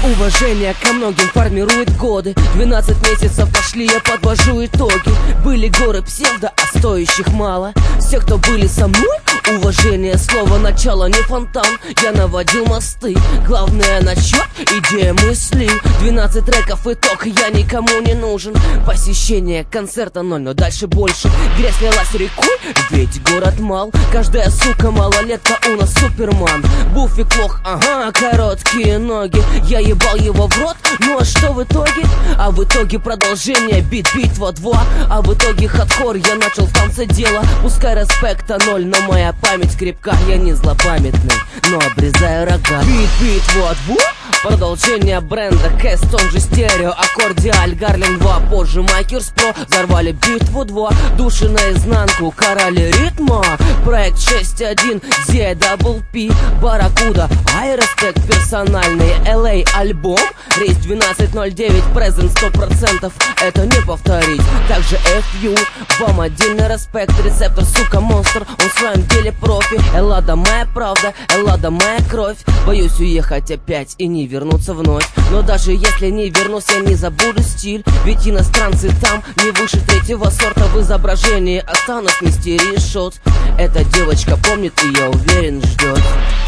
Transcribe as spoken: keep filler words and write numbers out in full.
Уважение ко многим формирует годы. Двенадцать месяцев пошли, я подвожу итоги. Были горы псевдо, а стоящих мало. Все, кто были со мной, уважение, слово начало, не фонтан. Я наводил мосты, главное на счет, идея мысли. Двенадцать треков, итог, я никому не нужен. Посещение концерта ноль, но дальше больше. Грязь лилась рекой, ведь город мал. Каждая сука малолетка у нас суперман. Буфик лох, ага, короткие ноги. Я ебал его в рот, ну а что в итоге? А в итоге продолжение, бит, битва два. А в итоге хардкор, я начал в танце дело. Пускай респекта ноль, но моя память крепка. Я не злопамятный, но обрезаю рога. Бит, битва два. Продолжение бренда, Кэст, он же стерео, аккордиаль, Гарлем два, позже Майкерс Про. Взорвали битву два, души наизнанку, карали ритма. Проект шесть один, Зе, Дабл Пи, Барракуда, ай, респект персональный. эл эй альбом, рейс двенадцать ноль девять, презент сто процентов, это не повторить. Также эф ю, вам отдельный респект. Рецептор, сука, монстр, он в своем деле профи. Эллада моя правда, Эллада моя кровь. Боюсь уехать опять и не вернуться вновь. Но даже если не вернусь, я не забуду стиль. Ведь иностранцы там не выше третьего сорта. В изображении останусь, мистерии шот. Эта девочка помнит и, я уверен, ждет.